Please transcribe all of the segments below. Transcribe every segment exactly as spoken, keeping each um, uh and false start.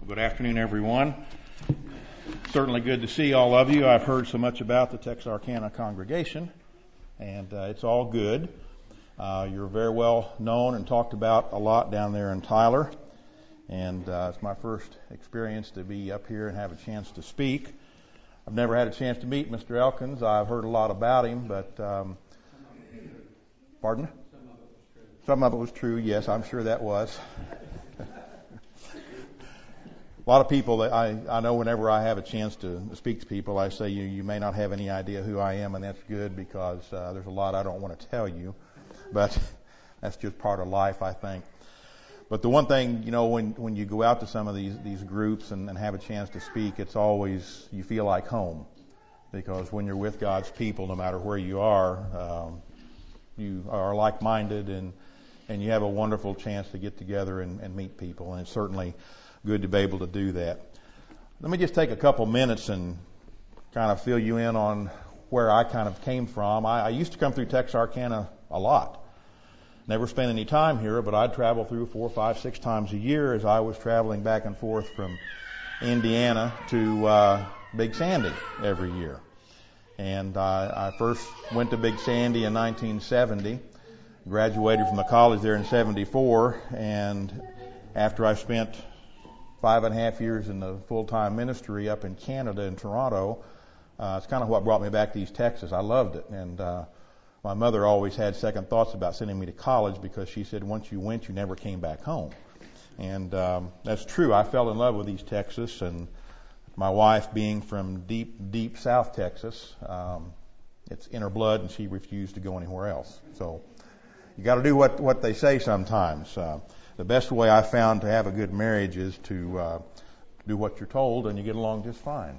Good afternoon, everyone. Certainly good to see all of you. I've heard so much about the Texarkana congregation, and uh, it's all good. Uh, you're very well known and talked about a lot down there in Tyler, and uh, it's my first experience to be up here and have a chance to speak. I've never had a chance to meet Mister Elkins. I've heard a lot about him, but um, pardon? Some of it was true. Yes, I'm sure that was. A lot of people that I, I know whenever I have a chance to speak to people, I say, you, you may not have any idea who I am, and that's good because uh, there's a lot I don't want to tell you. But that's just part of life, I think. But the one thing, you know, when, when you go out to some of these, these groups and, and have a chance to speak, it's always, you feel like home. Because when you're with God's people, no matter where you are, um, you are like-minded and, and you have a wonderful chance to get together and, and meet people. And it's certainly good to be able to do that. Let me just take a couple minutes and kind of fill you in on where I kind of came from. I, I used to come through Texarkana a lot. Never spent any time here, but I'd travel through four, five, six times a year as I was traveling back and forth from Indiana to uh, Big Sandy every year. And uh, I first went to Big Sandy in nineteen seventy, graduated from the college there in seventy-four, and after I spent five and a half years in the full-time ministry up in Canada in Toronto, uh, it's kind of what brought me back to East Texas. I loved it. And uh, my mother always had second thoughts about sending me to college because she said once you went, you never came back home. And um, that's true. I fell in love with East Texas, and my wife being from deep, deep South Texas, um, it's in her blood, and she refused to go anywhere else. So you got to do what, what they say sometimes. Uh, The best way I found to have a good marriage is to uh, do what you're told and you get along just fine.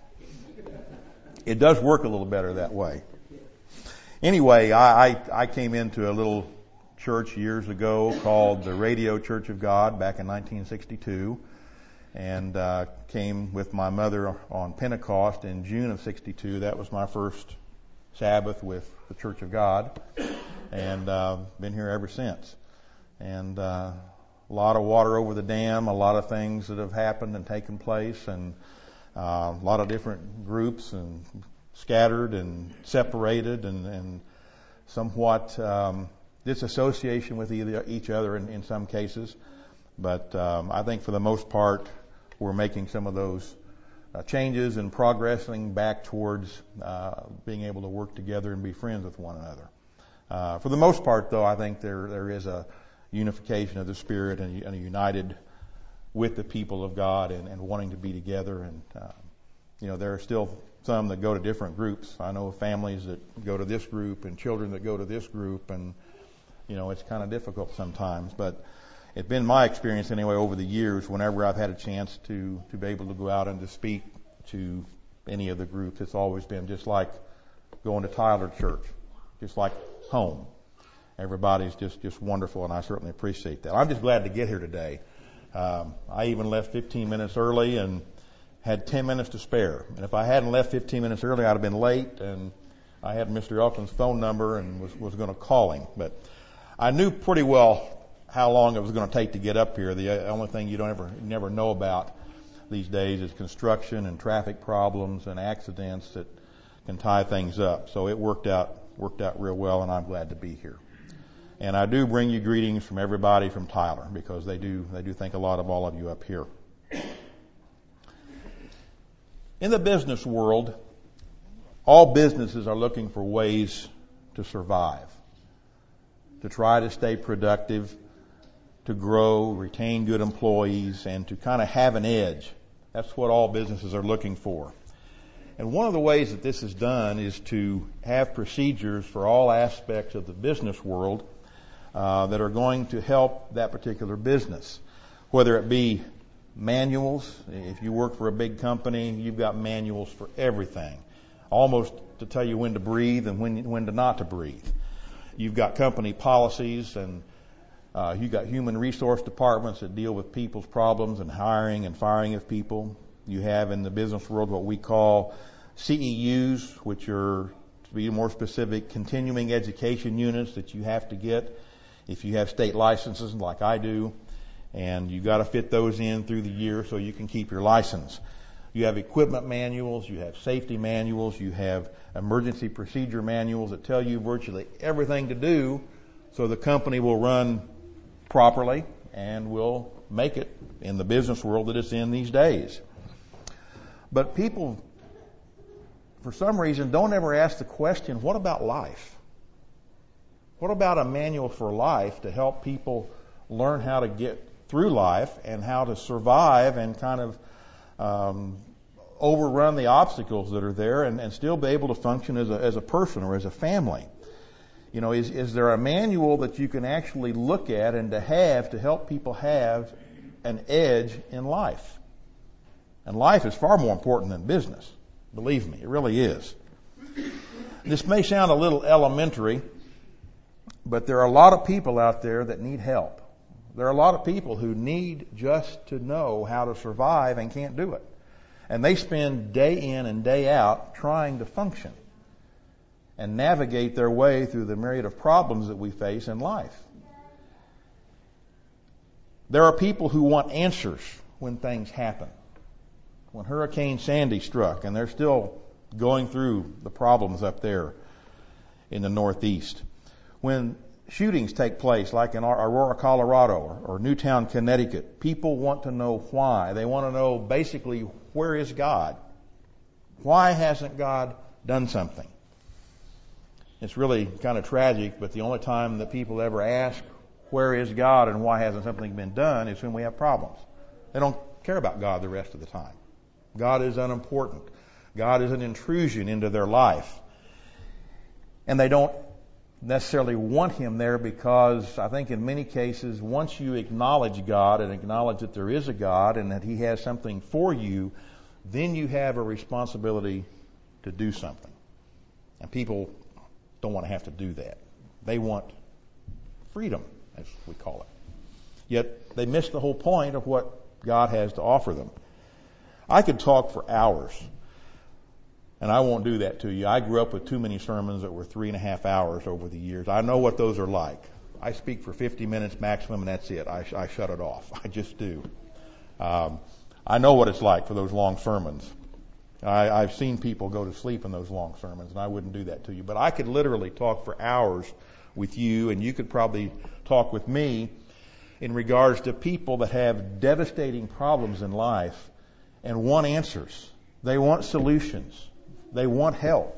It does work a little better that way. Anyway, I, I, I came into a little church years ago called the Radio Church of God back in nineteen sixty-two, and uh, came with my mother on Pentecost in June of sixty-two. That was my first Sabbath with the Church of God, and uh, been here ever since. And uh, a lot of water over the dam, a lot of things that have happened and taken place, and uh, a lot of different groups and scattered and separated and, and somewhat um, disassociation with either, each other in, in some cases. But um, I think for the most part, we're making some of those uh, changes and progressing back towards uh, being able to work together and be friends with one another. Uh, for the most part, though, I think there there is a unification of the Spirit and, and united with the people of God and, and wanting to be together. And, uh, you know, there are still some that go to different groups. I know families that go to this group and children that go to this group, and, you know, it's kind of difficult sometimes. But it's been my experience anyway over the years, whenever I've had a chance to, to be able to go out and to speak to any of the groups, it's always been just like going to Tyler Church, just like home. Everybody's just, just wonderful, and I certainly appreciate that. I'm just glad to get here today. Um, I even left fifteen minutes early and had ten minutes to spare. And if I hadn't left fifteen minutes early, I'd have been late, and I had Mister Elkins' phone number and was, was going to call him. But I knew pretty well how long it was going to take to get up here. The only thing you don't ever, you never know about these days is construction and traffic problems and accidents that can tie things up. So it worked out, worked out real well, and I'm glad to be here. And I do bring you greetings from everybody from Tyler, because they do they do think a lot of all of you up here. In the business world, all businesses are looking for ways to survive, to try to stay productive, to grow, retain good employees, and to kind of have an edge. That's what all businesses are looking for. And one of the ways that this is done is to have procedures for all aspects of the business world Uh, that are going to help that particular business. Whether it be manuals, if you work for a big company, you've got manuals for everything, almost to tell you when to breathe and when when to not to breathe. You've got company policies, and uh, you've got human resource departments that deal with people's problems and hiring and firing of people. You have in the business world what we call C E Us, which are, to be more specific, continuing education units that you have to get if you have state licenses like I do. And you've got to fit those in through the year so you can keep your license. You have equipment manuals, you have safety manuals, you have emergency procedure manuals that tell you virtually everything to do so the company will run properly and will make it in the business world that it's in these days. But people, for some reason, don't ever ask the question, what about life? What about a manual for life to help people learn how to get through life and how to survive and kind of um, overrun the obstacles that are there and, and still be able to function as a, as a person or as a family? You know, is, is there a manual that you can actually look at and to have to help people have an edge in life? And life is far more important than business. Believe me, it really is. This may sound a little elementary, but there are a lot of people out there that need help. There are a lot of people who need just to know how to survive and can't do it. And they spend day in and day out trying to function and navigate their way through the myriad of problems that we face in life. There are people who want answers when things happen. When Hurricane Sandy struck, and they're still going through the problems up there in the Northeast. When shootings take place, like in Aurora, Colorado, or, or Newtown, Connecticut, people want to know why. They want to know basically, where is God? Why hasn't God done something? It's really kind of tragic, but the only time that people ever ask, where is God and why hasn't something been done, is when we have problems. They don't care about God the rest of the time. God is unimportant. God is an intrusion into their life. And they don't necessarily want Him there because I think in many cases, once you acknowledge God and acknowledge that there is a God and that He has something for you, then you have a responsibility to do something. And people don't want to have to do that. They want freedom, as we call it. Yet they miss the whole point of what God has to offer them. I could talk for hours, and I won't do that to you. I grew up with too many sermons that were three and a half hours over the years. I know what those are like. I speak for fifty minutes maximum, and that's it. I, I shut it off. I just do. Um, I know what it's like for those long sermons. I, I've seen people go to sleep in those long sermons, and I wouldn't do that to you. But I could literally talk for hours with you, and you could probably talk with me in regards to people that have devastating problems in life and want answers. They want solutions. They want help.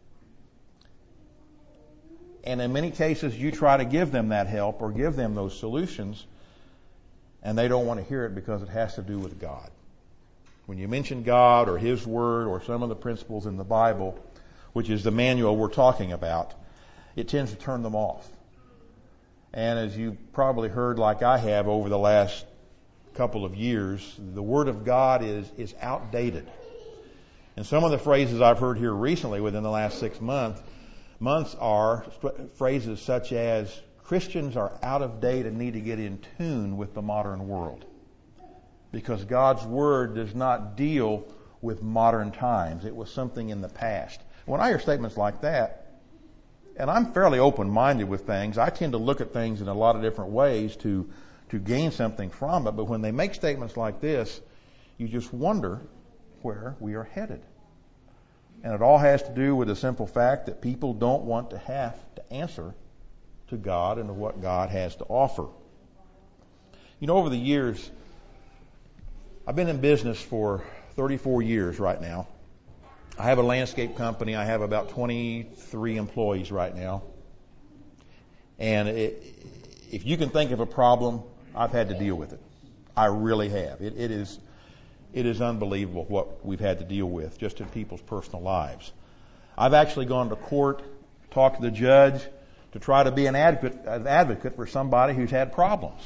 And in many cases, you try to give them that help or give them those solutions, and they don't want to hear it because it has to do with God. When you mention God or His Word or some of the principles in the Bible, which is the manual we're talking about, it tends to turn them off. And as you probably heard like I have over the last couple of years, the Word of God is, is outdated. And some of the phrases I've heard here recently within the last six months, months are phrases such as, Christians are out of date and need to get in tune with the modern world. Because God's Word does not deal with modern times. It was something in the past. When I hear statements like that, and I'm fairly open-minded with things, I tend to look at things in a lot of different ways to to gain something from it. But when they make statements like this, you just wonder where we are headed. And it all has to do with the simple fact that people don't want to have to answer to God and to what God has to offer. You know, over the years, I've been in business for thirty-four years right now. I have a landscape company. I have about twenty-three employees right now. And it, if you can think of a problem, I've had to deal with it. I really have. It, it is it is unbelievable what we've had to deal with just in people's personal lives. I've actually gone to court, talked to the judge to try to be an advocate, an advocate for somebody who's had problems.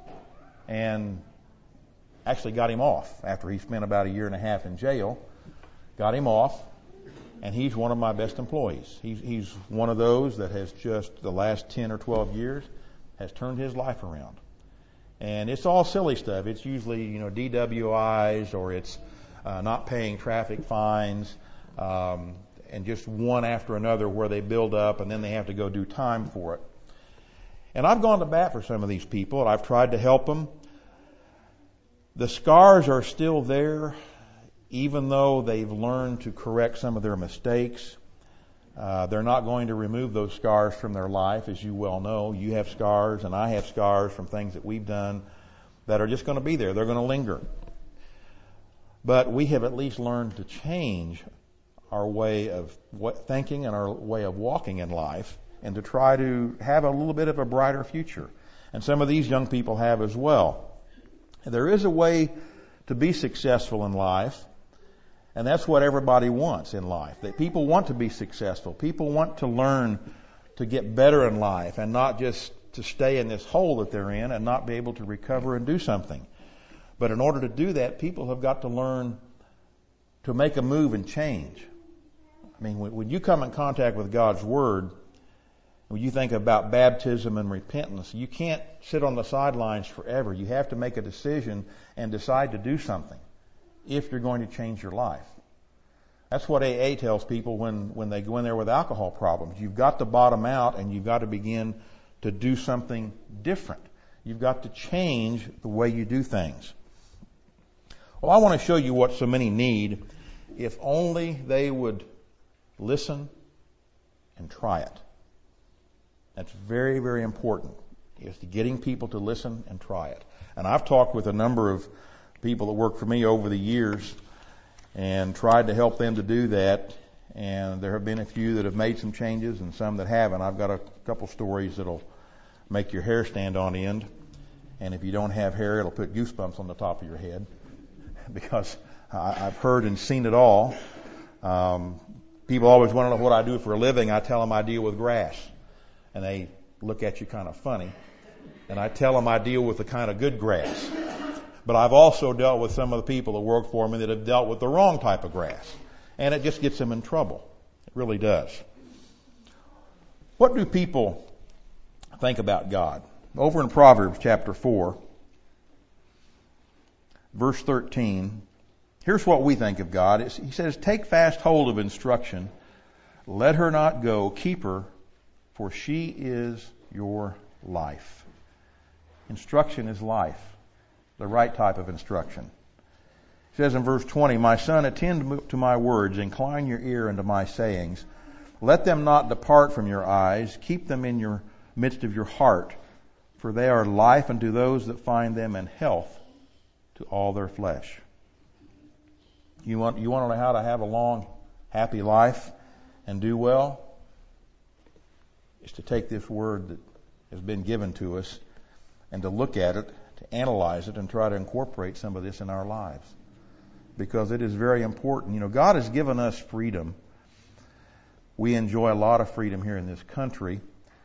And actually got him off after he spent about a year and a half in jail. Got him off, and he's one of my best employees. He's, he's one of those that has just, the last ten or twelve years, has turned his life around. And it's all silly stuff. It's usually, you know, D W Is, or it's uh, not paying traffic fines, um, and just one after another where they build up and then they have to go do time for it. And I've gone to bat for some of these people, and I've tried to help them. The scars are still there, even though they've learned to correct some of their mistakes. Uh, they're not going to remove those scars from their life, as you well know. You have scars, and I have scars from things that we've done that are just going to be there. They're going to linger. But we have at least learned to change our way of thinking and our way of walking in life, and to try to have a little bit of a brighter future. And some of these young people have as well. There is a way to be successful in life, and that's what everybody wants in life. That people want to be successful. People want to learn to get better in life and not just to stay in this hole that they're in and not be able to recover and do something. But in order to do that, people have got to learn to make a move and change. I mean, when you come in contact with God's Word, when you think about baptism and repentance, you can't sit on the sidelines forever. You have to make a decision and decide to do something if you're going to change your life. That's what A A tells people when, when they go in there with alcohol problems. You've got to bottom out, and you've got to begin to do something different. You've got to change the way you do things. Well, I want to show you what so many need if only they would listen and try it. That's very, very important, is to getting people to listen and try it. And I've talked with a number of people that work for me over the years and tried to help them to do that. And there have been a few that have made some changes and some that haven't. I've got a couple stories that'll make your hair stand on end. And if you don't have hair, it'll put goosebumps on the top of your head. Because I've heard and seen it all. Um, people always want to know what I do for a living. I tell them I deal with grass. And they look at you kind of funny. And I tell them I deal with the kind of good grass. But I've also dealt with some of the people that work for me that have dealt with the wrong type of grass. And it just gets them in trouble. It really does. What do people think about God? Over in Proverbs chapter four, verse thirteen, here's what we think of God. It's, he says, "Take fast hold of instruction. Let her not go. Keep her, for she is your life." Instruction is life. The right type of instruction. It says in verse twenty, "My son, attend to my words, incline your ear unto my sayings. Let them not depart from your eyes, keep them in your midst of your heart, for they are life unto those that find them, and health to all their flesh." You want, you want to know how to have a long, happy life and do well? Is to take this word that has been given to us and to look at it, to analyze it, and try to incorporate some of this in our lives. Because it is very important. You know, God has given us freedom. We enjoy a lot of freedom here in this country.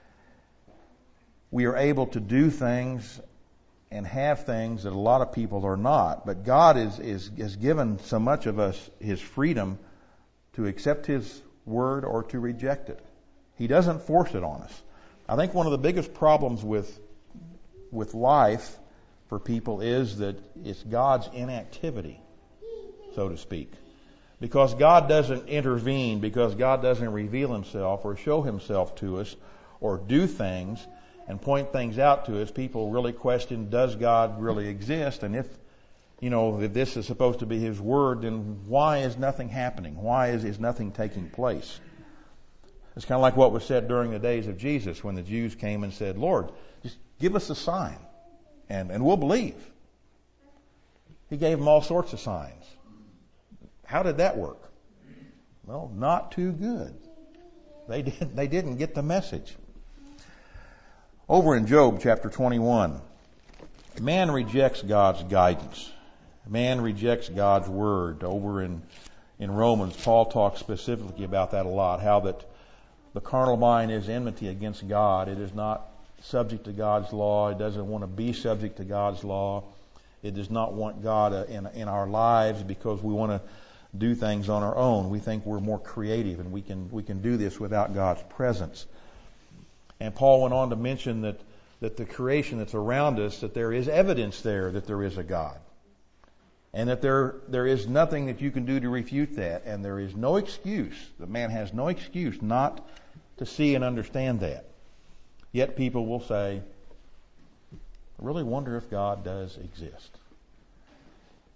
We are able to do things and have things that a lot of people are not. But God is, is, has given so much of us His freedom to accept His word or to reject it. He doesn't force it on us. I think one of the biggest problems with with life for people is that it's God's inactivity, so to speak. Because God doesn't intervene, because God doesn't reveal Himself or show Himself to us or do things and point things out to us, people really question, does God really exist? And if, you know, if this is supposed to be His word, then why is nothing happening? Why is, is nothing taking place? It's kind of like what was said during the days of Jesus when the Jews came and said, "Lord, just give us a sign and, and we'll believe." He gave them all sorts of signs. How did that work? Well, not too good. They didn't, they didn't get the message. Over in Job chapter twenty-one, man rejects God's guidance. Man rejects God's word. Over in, in Romans, Paul talks specifically about that a lot, how that the carnal mind is enmity against God. It is not subject to God's law. It doesn't want to be subject to God's law. It does not want God in, in our lives because we want to do things on our own. We think we're more creative and we can we can do this without God's presence. And Paul went on to mention that, that the creation that's around us, that there is evidence there that there is a God. And that there there is nothing that you can do to refute that. And there is no excuse, the man has no excuse not to see and understand that. Yet people will say, "I really wonder if God does exist."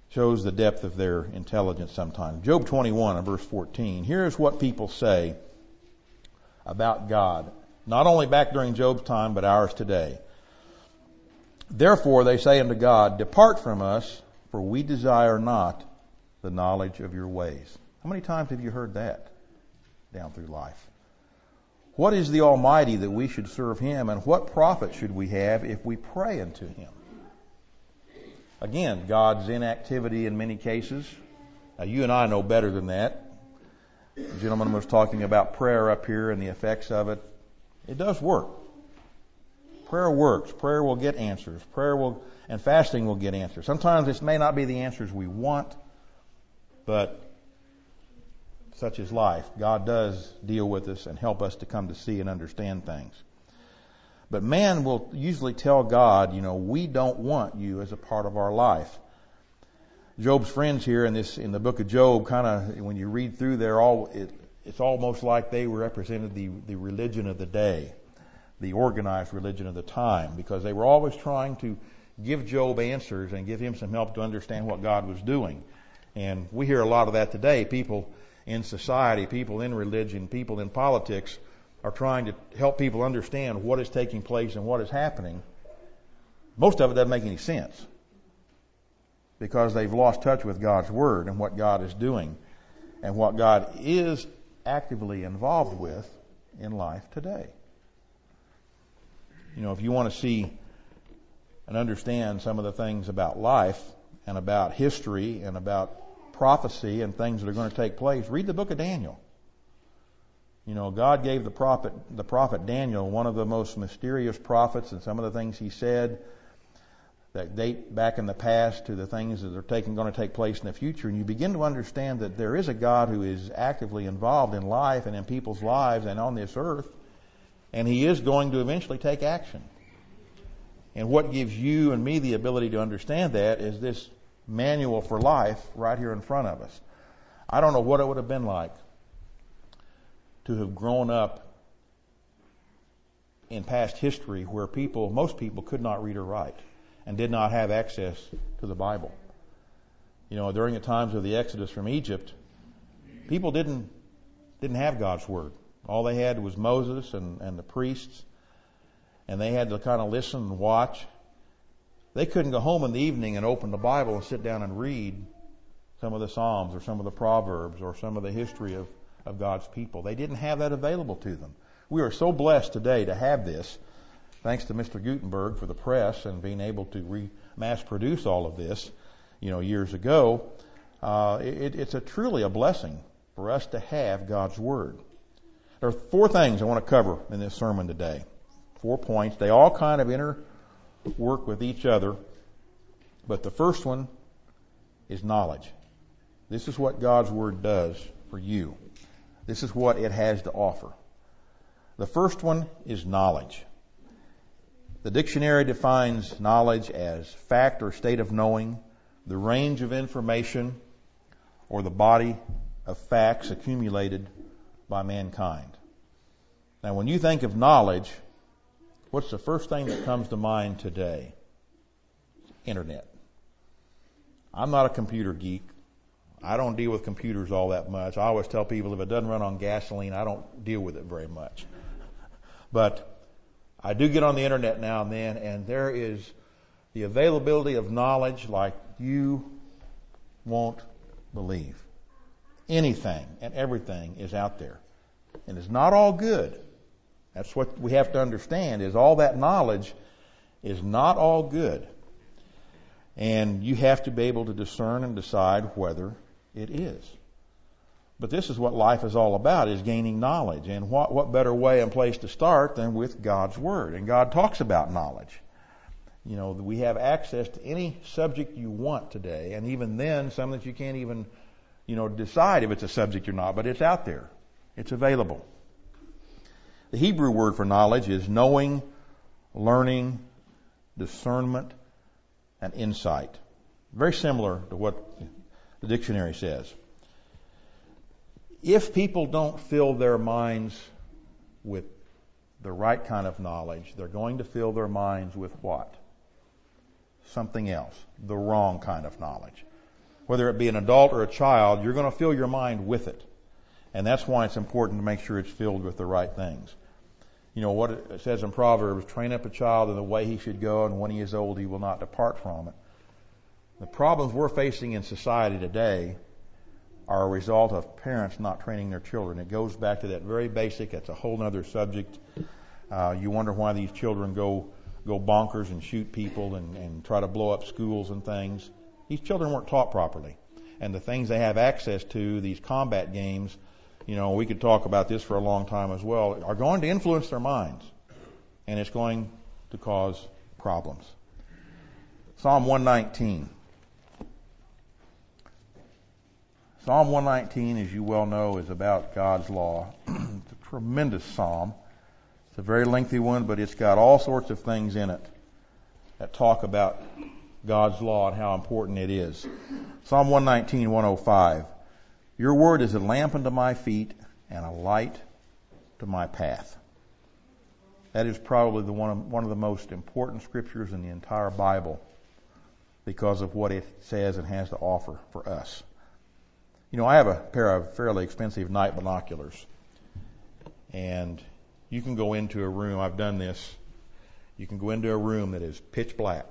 shows the depth of their intelligence sometimes. Job twenty-one and verse fourteen. Here's what people say about God, not only back during Job's time, but ours today. Therefore they say unto God, depart from us, for we desire not the knowledge of your ways. How many times have you heard that down through life? What is the Almighty that we should serve Him, and what profit should we have if we pray unto Him? Again, God's inactivity in many cases. Now, you and I know better than that. The gentleman was talking about prayer up here and the effects of it. It does work. Prayer works. Prayer will get answers. Prayer will, and fasting will get answers. Sometimes this may not be the answers we want, but such is life. God does deal with us and help us to come to see and understand things. But man will usually tell God, you know, we don't want you as a part of our life. Job's friends here in this, in the book of Job, kind of, when you read through there, all it, it's almost like they represented the, the religion of the day, the organized religion of the time, because they were always trying to give Job answers and give him some help to understand what God was doing. And we hear a lot of that today. People in society, people in religion, people in politics are trying to help people understand what is taking place and what is happening. Most of it doesn't make any sense because they've lost touch with God's Word and what God is doing and what God is actively involved with in life today. You know, if you want to see and understand some of the things about life and about history and about prophecy and things that are going to take place, read the book of Daniel. You know, God gave the prophet, the prophet Daniel, one of the most mysterious prophets, and some of the things he said that date back in the past to the things that are taking, going to take place in the future. And you begin to understand that there is a God who is actively involved in life and in people's lives and on this earth, and He is going to eventually take action. And what gives you and me the ability to understand that is this manual for life right here in front of us. I don't know what it would have been like to have grown up in past history where people, most people could not read or write and did not have access to the Bible. You know, during the times of the Exodus from Egypt, people didn't didn't have God's Word. All they had was Moses and, and the priests, and they had to kind of listen and watch. They couldn't go home in the evening and open the Bible and sit down and read some of the Psalms or some of the Proverbs or some of the history of, of God's people. They didn't have that available to them. We are so blessed today to have this, thanks to Mister Gutenberg for the press and being able to re- mass produce all of this, you know, years ago. Uh, it, it's a truly a blessing for us to have God's Word. There are four things I want to cover in this sermon today. Four points. They all kind of interwork with each other. But the first one is knowledge. This is what God's Word does for you. This is what it has to offer. The first one is knowledge. The dictionary defines knowledge as fact or state of knowing, the range of information, or the body of facts accumulated by mankind. Now, when you think of knowledge, what's the first thing that comes to mind today? Internet. I'm not a computer geek. I don't deal with computers all that much. I always tell people if it doesn't run on gasoline, I don't deal with it very much. But I do get on the internet now and then, and there is the availability of knowledge like you won't believe. Anything and everything is out there. And it's not all good. That's what we have to understand, is all that knowledge is not all good. And you have to be able to discern and decide whether it is. But this is what life is all about, is gaining knowledge. And what, what better way and place to start than with God's Word? And God talks about knowledge. You know, we have access to any subject you want today, and even then, some that you can't even, you know, decide if it's a subject or not, but it's out there. It's available. The Hebrew word for knowledge is knowing, learning, discernment, and insight. Very similar to what the dictionary says. If people don't fill their minds with the right kind of knowledge, they're going to fill their minds with what? Something else. The wrong kind of knowledge. whether it be an adult or a child, you're going to fill your mind with it. And that's why it's important to make sure it's filled with the right things. You know what it says in Proverbs, train up a child in the way he should go, and when he is old, he will not depart from it. The problems we're facing in society today are a result of parents not training their children. It goes back to that very basic, it's a whole other subject. Uh, you wonder why these children go go bonkers and shoot people and, and try to blow up schools and things. These children weren't taught properly. And the things they have access to, these combat games, you know, we could talk about this for a long time as well, are going to influence their minds. And it's going to cause problems. Psalm one nineteen. Psalm one nineteen, as you well know, is about God's law. It's a tremendous psalm. It's a very lengthy one, but it's got all sorts of things in it that talk about God's law and how important it is. Psalm one nineteen, one oh five. Your word is a lamp unto my feet and a light to my path. That is probably the one of, one of the most important scriptures in the entire Bible because of what it says and has to offer for us. You know, I have a pair of fairly expensive night binoculars. And you can go into a room, I've done this, you can go into a room that is pitch black.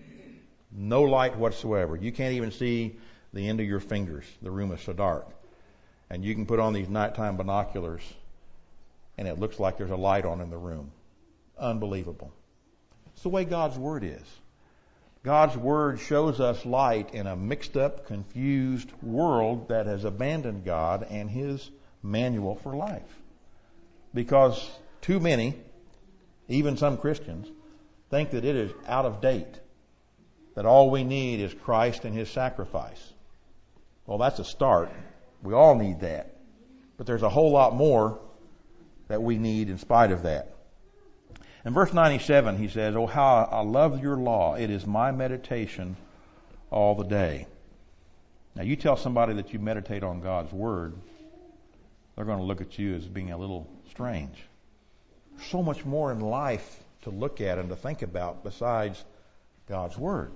No light whatsoever. You can't even see the end of your fingers. The room is so dark. And you can put on these nighttime binoculars and it looks like there's a light on in the room. Unbelievable. It's the way God's Word is. God's Word shows us light in a mixed up, confused world that has abandoned God and His manual for life. Because too many, even some Christians, think that it is out of date. That all we need is Christ and His sacrifice. Well, that's a start. We all need that. But there's a whole lot more that we need in spite of that. In verse ninety-seven, he says, "Oh, how I love your law. It is my meditation all the day." Now, you tell somebody that you meditate on God's Word, they're going to look at you as being a little strange. There's so much more in life to look at and to think about besides God's Word.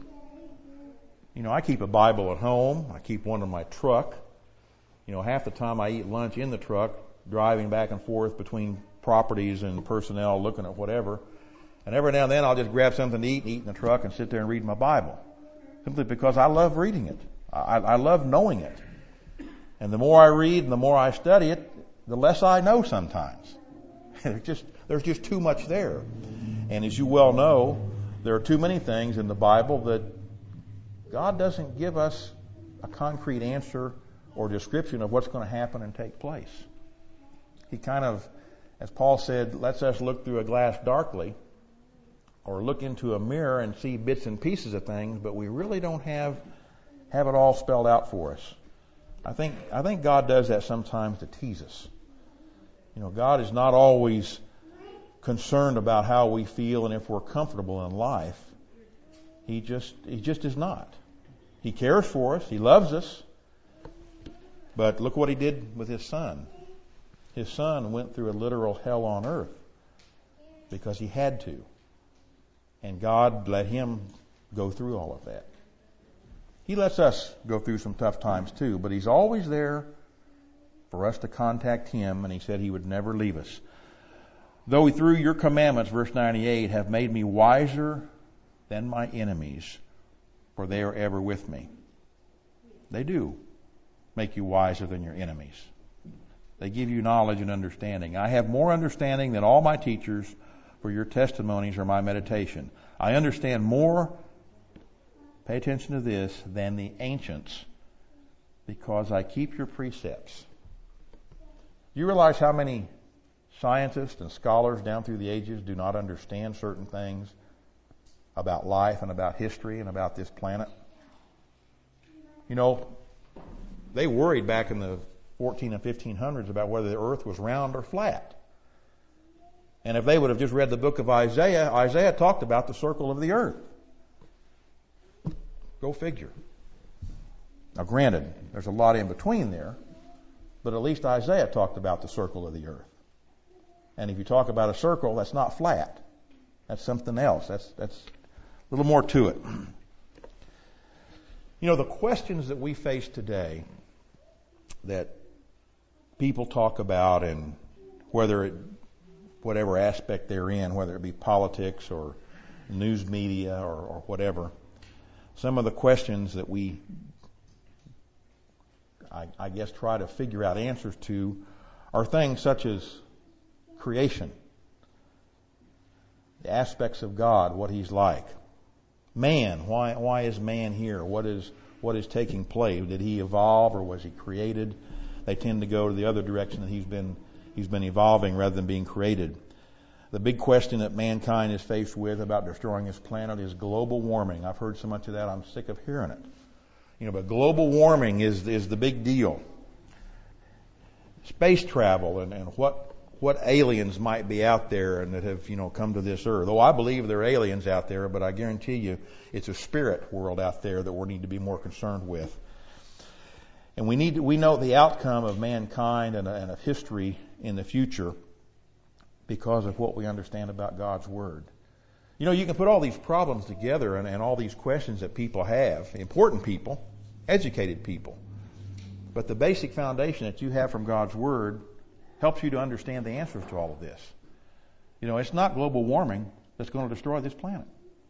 You know, I keep a Bible at home. I keep one in my truck. You know, half the time I eat lunch in the truck, driving back and forth between properties and personnel, looking at whatever. And every now and then I'll just grab something to eat and eat in the truck and sit there and read my Bible. Simply because I love reading it. I, I love knowing it. And the more I read and the more I study it, the less I know sometimes. There's just, there's just too much there. And as you well know, there are too many things in the Bible that God doesn't give us a concrete answer or description of what's going to happen and take place. He kind of, as Paul said, lets us look through a glass darkly or look into a mirror and see bits and pieces of things, but we really don't have have it all spelled out for us. I think I think God does that sometimes to tease us. You know, God is not always concerned about how we feel and if we're comfortable in life. He just he just is not. He cares for us. He loves us. But look what He did with His Son. His Son went through a literal hell on earth because He had to. And God let Him go through all of that. He lets us go through some tough times too, but He's always there for us to contact Him, and He said He would never leave us. Though through your commandments, verse ninety-eight, have made me wiser than my enemies, for they are ever with me. They do make you wiser than your enemies. They give you knowledge and understanding. I have more understanding than all my teachers, for your testimonies are my meditation. I understand more, pay attention to this, than the ancients, because I keep your precepts. Do you realize how many scientists and scholars down through the ages do not understand certain things about life and about history and about this planet? You know, they worried back in the fourteen and fifteen hundreds about whether the earth was round or flat. And if they would have just read the book of Isaiah, Isaiah talked about the circle of the earth. Go figure. Now granted, there's a lot in between there, but at least Isaiah talked about the circle of the earth. And if you talk about a circle, that's not flat. That's something else. That's, that's a little more to it. You know, the questions that we face today that people talk about, and whether it, whatever aspect they're in, whether it be politics or news media or, or whatever, some of the questions that we, I, I guess, try to figure out answers to are things such as creation, the aspects of God, what He's like. Man, why why is man here? What is what is taking place? Did he evolve or was he created? They tend to go to the other direction, that he's been he's been evolving rather than being created. The big question that mankind is faced with about destroying this planet is global warming. I've heard so much of that, I'm sick of hearing it. You know, but global warming is is the big deal. Space travel and, and what what aliens might be out there and that have, you know, come to this earth. Oh, I believe there are aliens out there, but I guarantee you it's a spirit world out there that we need to be more concerned with. And we need to, we know the outcome of mankind and, and of history in the future because of what we understand about God's Word. You know, you can put all these problems together and, and all these questions that people have, important people, educated people. But the basic foundation that you have from God's Word helps you to understand the answers to all of this. You know, it's not global warming that's going to destroy this planet.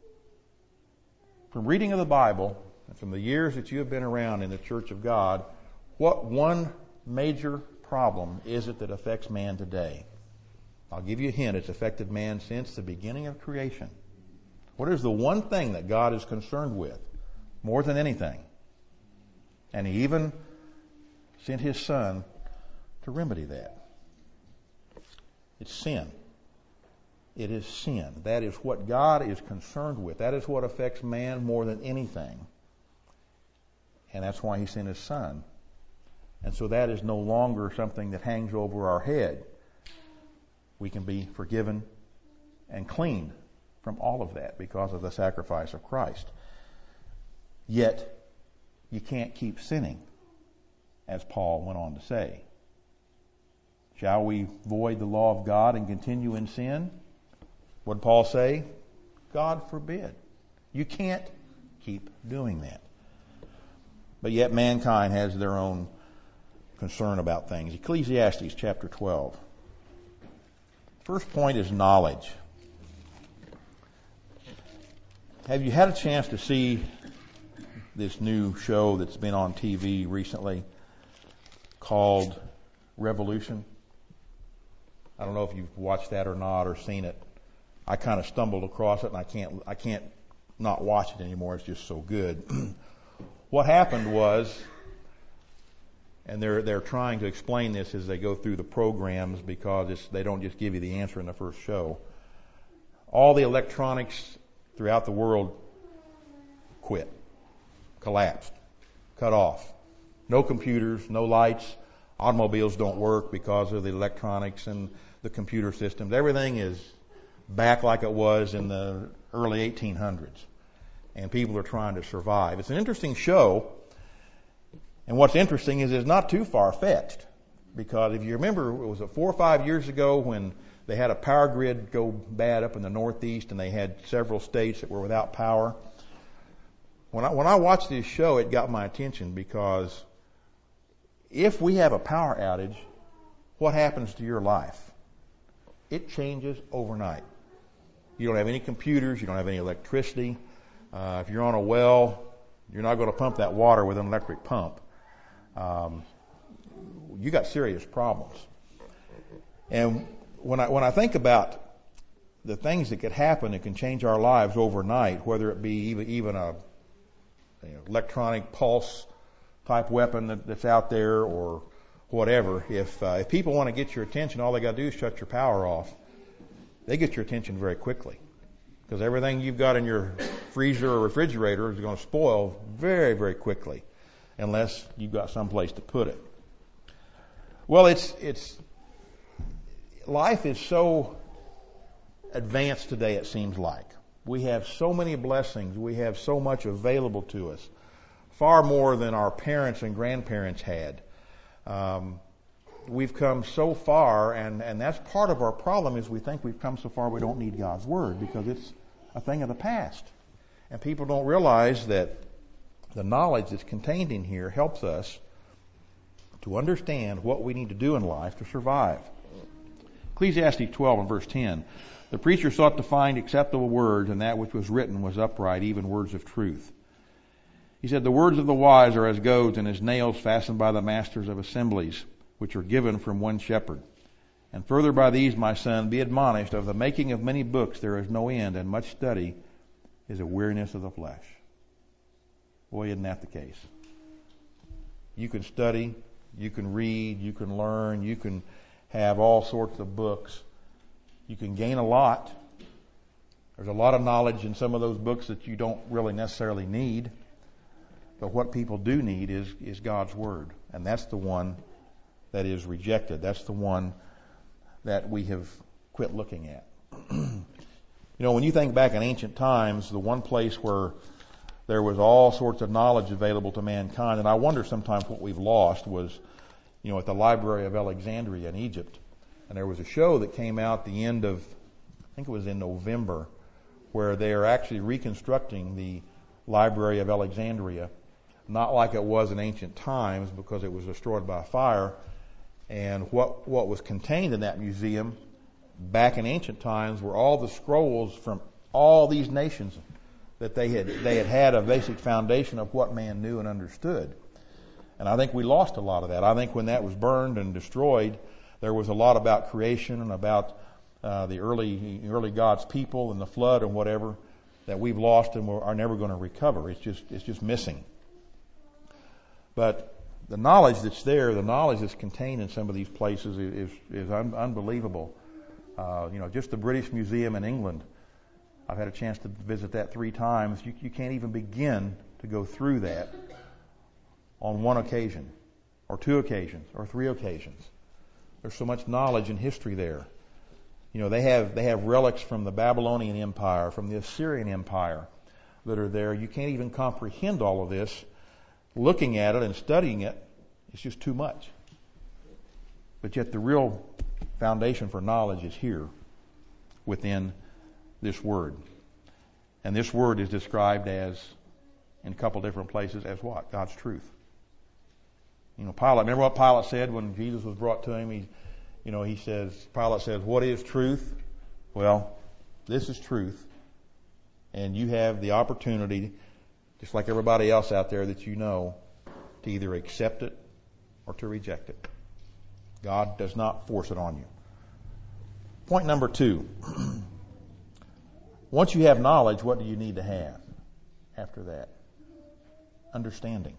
From reading of the Bible, and from the years that you have been around in the Church of God, what one major problem is it that affects man today? I'll give you a hint. It's affected man since the beginning of creation. What is the one thing that God is concerned with more than anything? And He even sent His Son to remedy that. It's sin. It is sin. That is what God is concerned with. That is what affects man more than anything. And that's why He sent His Son. And so that is no longer something that hangs over our head. We can be forgiven and cleaned from all of that because of the sacrifice of Christ. Yet, you can't keep sinning, as Paul went on to say. Shall we void the law of God and continue in sin? What did Paul say? God forbid. You can't keep doing that. But yet mankind has their own concern about things. Ecclesiastes chapter twelve. First point is knowledge. Have you had a chance to see this new show that's been on T V recently called Revolution? I don't know if you've watched that or not or seen it. I kind of stumbled across it and I can't I can't not watch it anymore. It's just so good. What happened was, and they're they're trying to explain this as they go through the programs because it's, they don't just give you the answer in the first show. All the electronics throughout the world quit, collapsed, cut off. No computers, no lights. Automobiles don't work because of the electronics and the computer systems. Everything is back like it was in the early eighteen hundreds. And people are trying to survive. It's an interesting show. And what's interesting is it's not too far-fetched. Because if you remember, it was four or five years ago when they had a power grid go bad up in the Northeast and they had several states that were without power. When I, when I watched this show, it got my attention because if we have a power outage, what happens to your life? It changes overnight. You don't have any computers. You don't have any electricity. Uh, if you're on a well, you're not going to pump that water with an electric pump. Um, you got serious problems. And when I when I think about the things that could happen that can change our lives overnight, whether it be even even a you know, electronic pulse type weapon that, that's out there or whatever, if uh, if people want to get your attention, all they got to do is shut your power off. They get your attention very quickly because everything you've got in your freezer or refrigerator is going to spoil very, very quickly unless you've got someplace to put it. Well, it's it's life is so advanced today, it seems like. We have so many blessings. We have so much available to us, far more than our parents and grandparents had. Um, we've come so far, and, and that's part of our problem is we think we've come so far we don't need God's Word because it's a thing of the past. And people don't realize that the knowledge that's contained in here helps us to understand what we need to do in life to survive. Ecclesiastes twelve and verse ten. The preacher sought to find acceptable words, and that which was written was upright, even words of truth. He said, the words of the wise are as goads, and as nails fastened by the masters of assemblies, which are given from one shepherd. And further by these, my son, be admonished, of the making of many books there is no end, and much study is a weariness of the flesh. Boy, isn't that the case? You can study, you can read, you can learn, you can have all sorts of books. You can gain a lot. There's a lot of knowledge in some of those books that you don't really necessarily need. But what people do need is, is God's Word. And that's the one that is rejected. That's the one that we have quit looking at. You know, when you think back in ancient times, the one place where there was all sorts of knowledge available to mankind, and I wonder sometimes what we've lost, was, you know, at the Library of Alexandria in Egypt. And there was a show that came out the end of, I think it was in November, where they are actually reconstructing the Library of Alexandria, not like it was in ancient times because it was destroyed by fire. And what what was contained in that museum back in ancient times were all the scrolls from all these nations that they had they had had a basic foundation of what man knew and understood. And I think we lost a lot of that. I think when that was burned and destroyed, there was a lot about creation and about uh, the early early God's people and the flood and whatever that we've lost and are never going to recover. It's just it's just missing. But the knowledge that's there, the knowledge that's contained in some of these places is is un- unbelievable. Uh, you know, just the British Museum in England. I've had a chance to visit that three times. You, you can't even begin to go through that on one occasion, or two occasions, or three occasions. There's so much knowledge and history there. You know, they have they have relics from the Babylonian Empire, from the Assyrian Empire that are there. You can't even comprehend all of this. Looking at it and studying it, it's just too much. But yet the real foundation for knowledge is here within this word. And this word is described as, in a couple different places, as what? God's truth. You know, Pilate, remember what Pilate said when Jesus was brought to him? He, you know, he says, Pilate says, what is truth? Well, this is truth. And you have the opportunity, just like everybody else out there that you know, to either accept it or to reject it. God does not force it on you. Point number two. Once you have knowledge, what do you need to have after that? Understanding.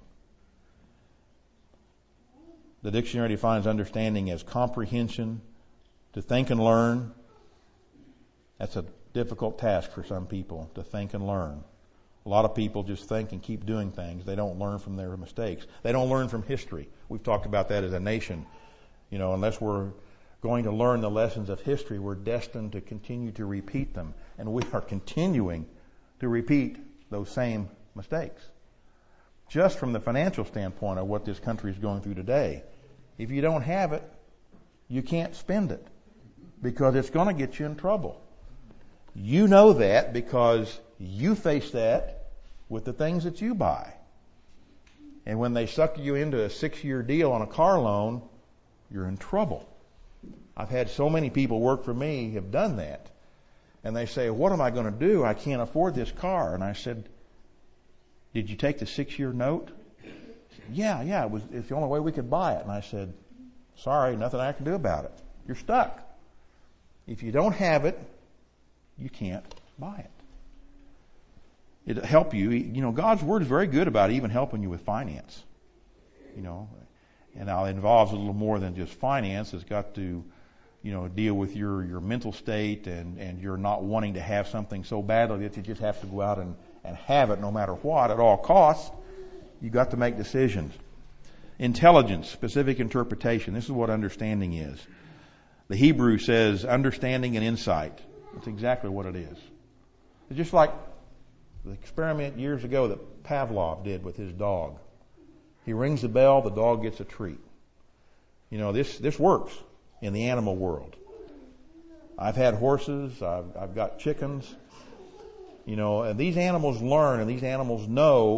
The dictionary defines understanding as comprehension, to think and learn. That's a difficult task for some people, to think and learn. A lot of people just think and keep doing things. They don't learn from their mistakes. They don't learn from history. We've talked about that as a nation. You know, unless we're going to learn the lessons of history, we're destined to continue to repeat them. And we are continuing to repeat those same mistakes. Just from the financial standpoint of what this country is going through today, if you don't have it, you can't spend it because it's going to get you in trouble. You know that because you face that with the things that you buy. And when they suck you into a six-year deal on a car loan, you're in trouble. I've had so many people work for me have done that. And they say, what am I going to do? I can't afford this car. And I said, did you take the six-year note? Yeah, yeah, it was, it's the only way we could buy it. And I said, sorry, nothing I can do about it. You're stuck. If you don't have it, you can't buy it. It'll help you. You know, God's Word is very good about even helping you with finance. You know, and now it involves a little more than just finance. It's got to, you know, deal with your, your mental state and, and you're not wanting to have something so badly that you just have to go out and, and have it no matter what at all costs. You've got to make decisions. Intelligence, specific interpretation. This is what understanding is. The Hebrew says understanding and insight. That's exactly what it is. It's just like the experiment years ago that Pavlov did with his dog. He rings the bell, the dog gets a treat. You know, this, this works in the animal world. I've had horses, I've, I've got chickens, you know, and these animals learn and these animals know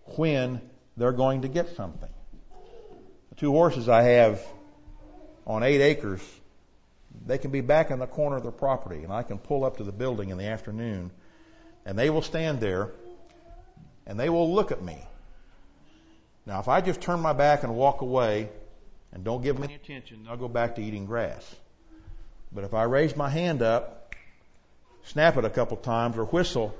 when they're going to get something. The two horses I have on eight acres, they can be back in the corner of their property, and I can pull up to the building in the afternoon, and they will stand there, and they will look at me. Now, if I just turn my back and walk away and don't give them any attention, they'll go back to eating grass. But if I raise my hand up, snap it a couple times, or whistle,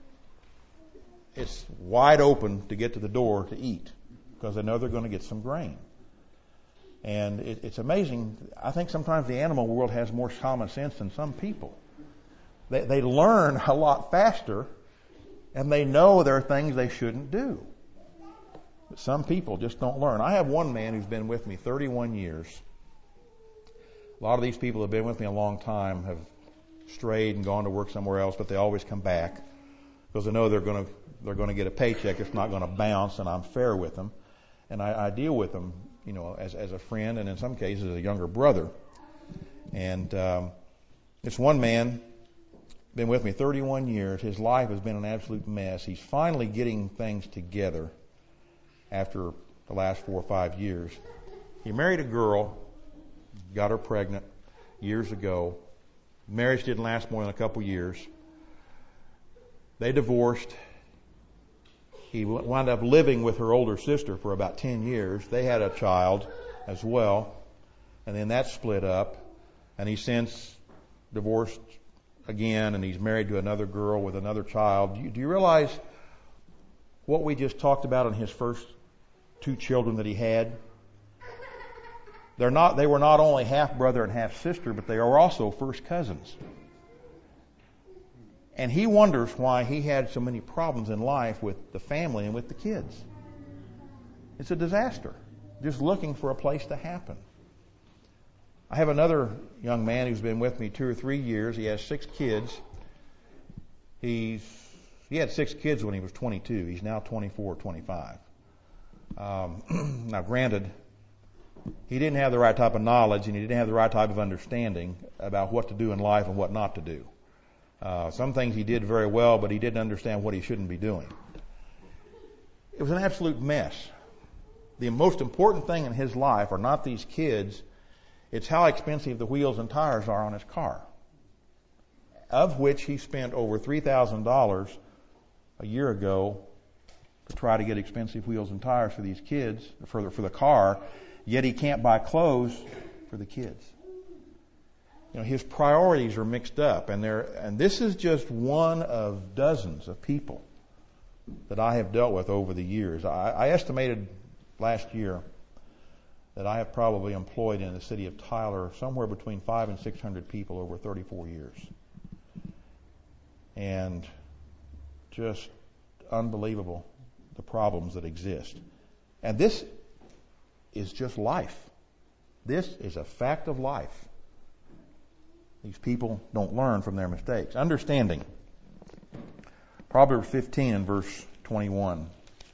it's wide open to get to the door to eat, because they know they're going to get some grain. And it, it's amazing. I think sometimes the animal world has more common sense than some people. They, they learn a lot faster, and they know there are things they shouldn't do. But some people just don't learn. I have one man who's been with me thirty-one years. A lot of these people who have been with me a long time have strayed and gone to work somewhere else, but they always come back because they know they're going to they're going to get a paycheck. It's not going to bounce, and I'm fair with them, and I, I deal with them, you know, as as a friend, and in some cases as a younger brother. And um, this one man, been with me thirty-one years. His life has been an absolute mess. He's finally getting things together after the last four or five years. He married a girl, got her pregnant years ago. Marriage didn't last more than a couple years. They divorced. He wound up living with her older sister for about ten years. They had a child as well, and then that split up, and he's since divorced again, and he's married to another girl with another child. Do you, do you realize what we just talked about in his first two children that he had? They're not, they were not only half brother and half sister, but they are also first cousins. And he wonders why he had so many problems in life with the family and with the kids. It's a disaster. Just looking for a place to happen. I have another young man who's been with me two or three years. He has six kids. He's he had six kids when he was twenty-two. He's now twenty-four, twenty-five. Um, now, granted, he didn't have the right type of knowledge, and he didn't have the right type of understanding about what to do in life and what not to do. Uh, some things he did very well, but he didn't understand what he shouldn't be doing. It was an absolute mess. The most important thing in his life are not these kids. It's how expensive the wheels and tires are on his car, of which he spent over three thousand dollars a year ago to try to get expensive wheels and tires for these kids, for the, for the car, yet he can't buy clothes for the kids. You know, his priorities are mixed up, and they're, and this is just one of dozens of people that I have dealt with over the years. I, I estimated last year that I have probably employed in the city of Tyler somewhere between five and six hundred people over thirty-four years, and just unbelievable the problems that exist. And this is just life. This is a fact of life. These people don't learn from their mistakes. Understanding. Proverbs fifteen and verse twenty-one.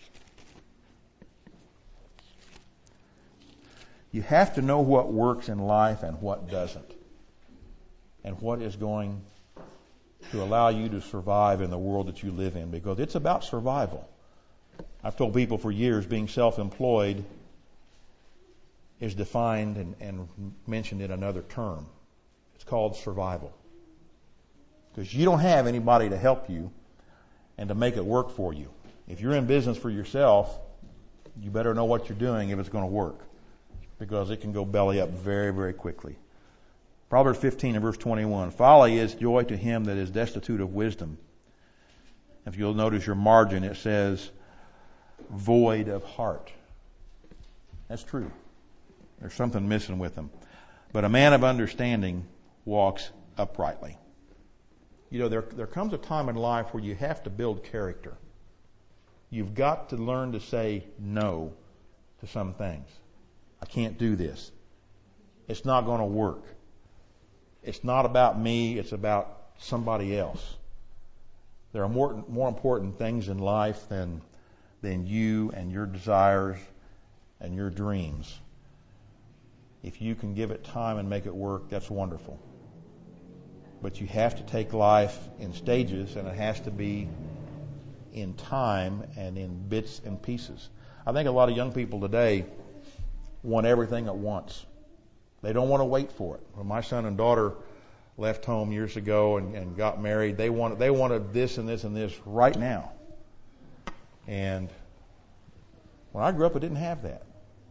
You have to know what works in life and what doesn't, and what is going to allow you to survive in the world that you live in, because it's about survival. I've told people for years being self-employed is defined and, and mentioned in another term. It's called survival. Because you don't have anybody to help you and to make it work for you. If you're in business for yourself, you better know what you're doing if it's going to work, because it can go belly up very, very quickly. Proverbs fifteen and verse twenty-one. Folly is joy to him that is destitute of wisdom. If you'll notice your margin, it says void of heart. That's true. There's something missing with them. But a man of understanding walks uprightly. You know, there there comes a time in life where you have to build character. You've got to learn to say no to some things. I can't do this. It's not going to work. It's not about me. It's about somebody else. There are more more important things in life than than you and your desires and your dreams. If you can give it time and make it work, that's wonderful. But you have to take life in stages, and it has to be in time and in bits and pieces. I think a lot of young people today want everything at once. They don't want to wait for it. When my son and daughter left home years ago and, and got married, they wanted they wanted this and this and this right now. And when I grew up, I didn't have that.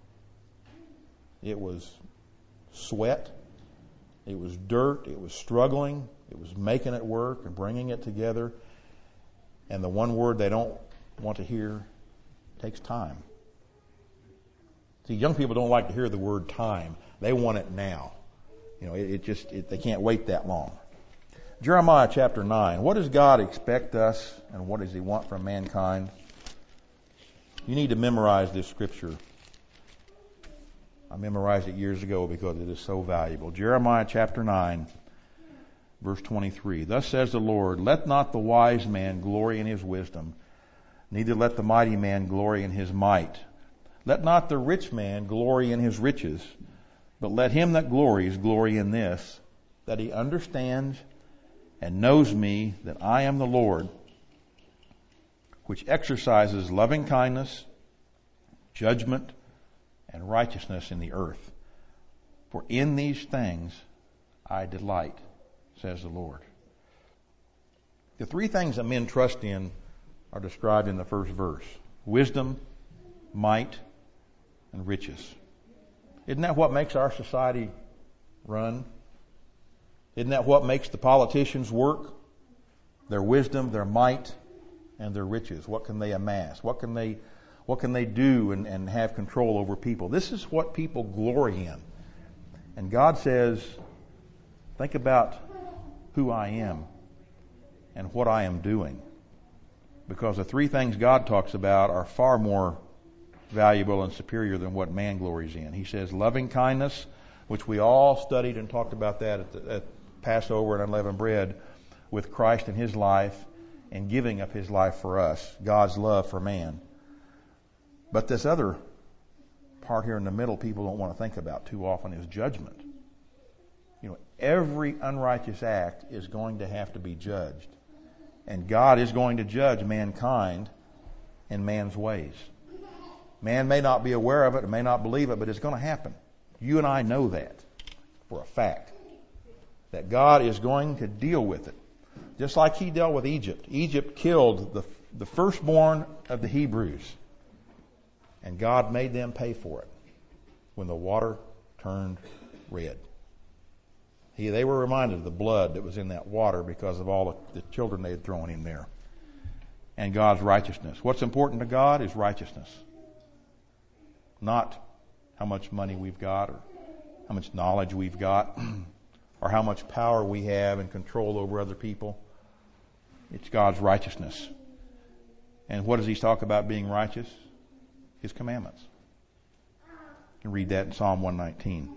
It was sweat. It was dirt. It was struggling. It was making it work and bringing it together. And the one word they don't want to hear takes time. See, young people don't like to hear the word time. They want it now. You know, it, it just, it, they can't wait that long. Jeremiah chapter nine. What does God expect us and what does He want from mankind? You need to memorize this scripture. I memorized it years ago because it is so valuable. Jeremiah chapter nine, verse twenty-three. Thus says the Lord, let not the wise man glory in his wisdom, neither let the mighty man glory in his might. Let not the rich man glory in his riches, but let him that glories glory in this, that he understands and knows me, that I am the Lord, which exercises loving kindness, judgment, and righteousness in the earth. For in these things I delight, says the Lord. The three things that men trust in are described in the first verse. Wisdom, might, and riches. Isn't that what makes our society run? Isn't that what makes the politicians work? Their wisdom, their might, and their riches. What can they amass? What can they what can they do and, and have control over people? This is what people glory in. And God says, think about who I am and what I am doing. Because the three things God talks about are far more valuable and superior than what man glories in. He says loving kindness, which we all studied and talked about that at, the, at Passover and unleavened bread, with Christ and His life and giving up His life for us, God's love for man. But this other part here in the middle people don't want to think about too often is judgment. You know, every unrighteous act is going to have to be judged. And God is going to judge mankind in man's ways. Man may not be aware of it, may not believe it, but it's going to happen. You and I know that for a fact. That God is going to deal with it. Just like He dealt with Egypt. Egypt killed the, the firstborn of the Hebrews. And God made them pay for it when the water turned red. He, they were reminded of the blood that was in that water because of all the, the children they had thrown in there. And God's righteousness. What's important to God is righteousness. Not how much money we've got or how much knowledge we've got or how much power we have and control over other people. It's God's righteousness. And what does He talk about being righteous? His commandments. You can read that in Psalm one nineteen.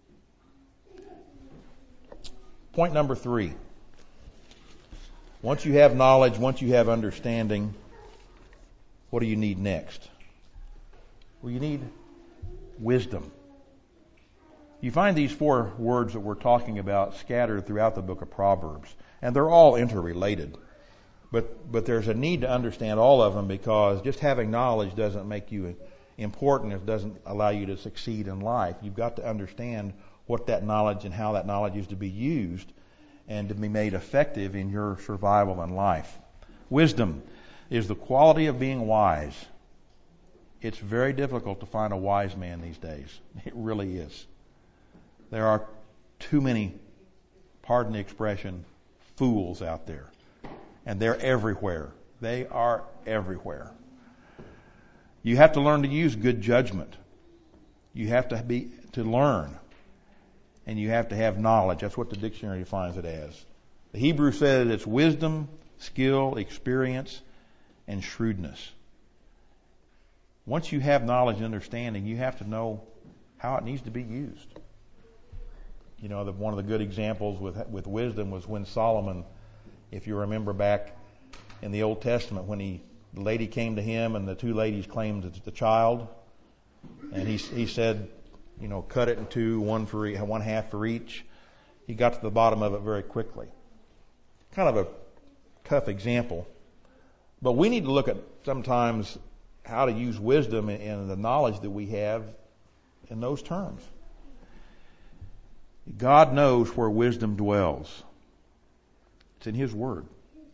Point number three. Once you have knowledge, once you have understanding, what do you need next? Well, you need wisdom. You find these four words that we're talking about scattered throughout the book of Proverbs, and they're all interrelated. But but there's a need to understand all of them because just having knowledge doesn't make you important. It doesn't allow you to succeed in life. You've got to understand what that knowledge and how that knowledge is to be used and to be made effective in your survival in life. Wisdom is the quality of being wise. It's very difficult to find a wise man these days. It really is. There are too many, pardon the expression, fools out there. And they're everywhere. They are everywhere. You have to learn to use good judgment. You have to be to learn. And you have to have knowledge. That's what the dictionary defines it as. The Hebrew says it's wisdom, skill, experience, and shrewdness. Once you have knowledge and understanding, you have to know how it needs to be used. You know, the, one of the good examples with with wisdom was when Solomon, if you remember back in the Old Testament, when he the lady came to him and the two ladies claimed the child, and he he said, you know, cut it in two, one for each, one half for each. He got to the bottom of it very quickly. Kind of a tough example, But we need to look at sometimes how to use wisdom and the knowledge that we have in those terms. God knows where wisdom dwells. It's in His Word.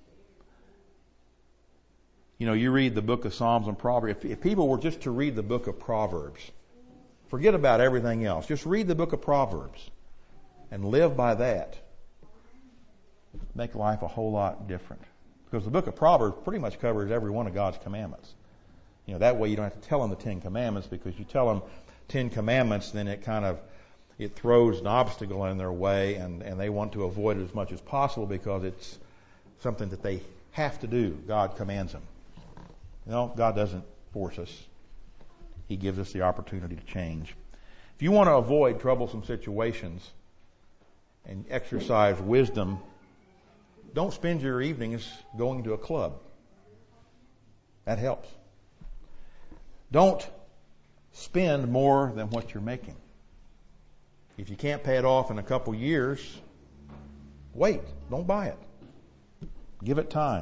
You know, you read the book of Psalms and Proverbs. If, if people were just to read the book of Proverbs, forget about everything else. Just read the book of Proverbs and live by that. Make life a whole lot different. Because the book of Proverbs pretty much covers every one of God's commandments. You know, that way you don't have to tell them the Ten Commandments, because you tell them Ten Commandments, then it kind of, it throws an obstacle in their way, and, and they want to avoid it as much as possible because it's something that they have to do. God commands them. You know, God doesn't force us. He gives us the opportunity to change. If you want to avoid troublesome situations and exercise wisdom, don't spend your evenings going to a club. That helps. Don't spend more than what you're making. If you can't pay it off in a couple years, wait. Don't buy it. Give it time.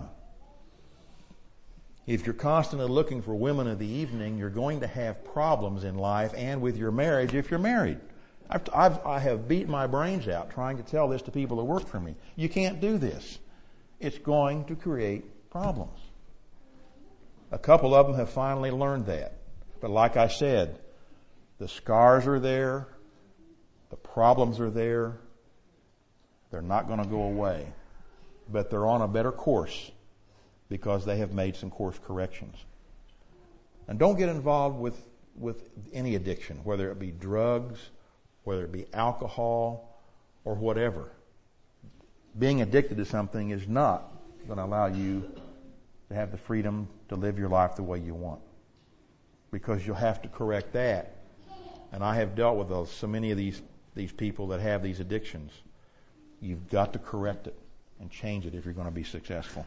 If you're constantly looking for women of the evening, you're going to have problems in life and with your marriage if you're married. I've, I've, I have beat my brains out trying to tell this to people that work for me. You can't do this. It's going to create problems. A couple of them have finally learned that. But like I said, the scars are there. The problems are there. They're not going to go away. But they're on a better course because they have made some course corrections. And don't get involved with, with any addiction, whether it be drugs, whether it be alcohol, or whatever. Being addicted to something is not going to allow you to have the freedom to live your life the way you want. Because you'll have to correct that. And I have dealt with those, so many of these, these people that have these addictions. You've got to correct it and change it if you're going to be successful.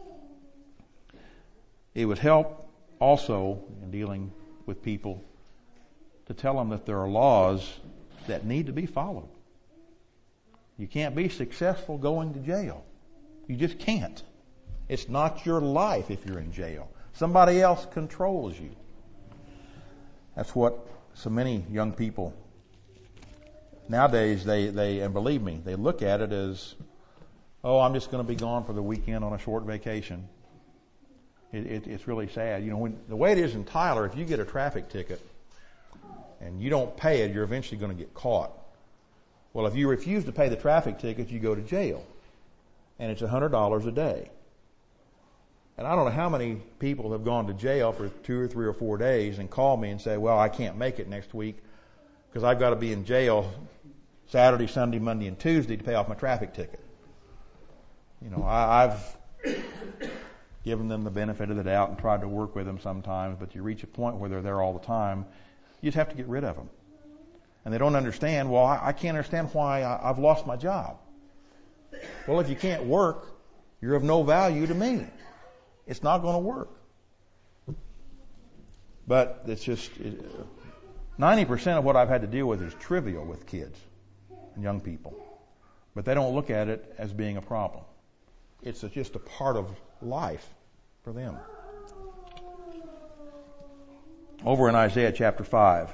It would help also in dealing with people to tell them that there are laws that need to be followed. You can't be successful going to jail. You just can't. It's not your life if you're in jail. Somebody else controls you. That's what so many young people nowadays, they, they and believe me, they look at it as, oh, I'm just going to be gone for the weekend on a short vacation. It, it, it's really sad. You know, when the way it is in Tyler, if you get a traffic ticket and you don't pay it, you're eventually going to get caught. Well, if you refuse to pay the traffic ticket, you go to jail. And it's one hundred dollars a day. And I don't know how many people have gone to jail for two or three or four days and call me and say, well, I can't make it next week because I've got to be in jail Saturday, Sunday, Monday, and Tuesday to pay off my traffic ticket. You know, I, I've given them the benefit of the doubt and tried to work with them sometimes, but you reach a point where they're there all the time, you just have to get rid of them. And they don't understand, well, I, I can't understand why I, I've lost my job. Well, if you can't work, you're of no value to me. It's not going to work. But it's just, it, ninety percent of what I've had to deal with is trivial with kids and young people. But they don't look at it as being a problem. It's just a part of life for them. Over in Isaiah chapter five,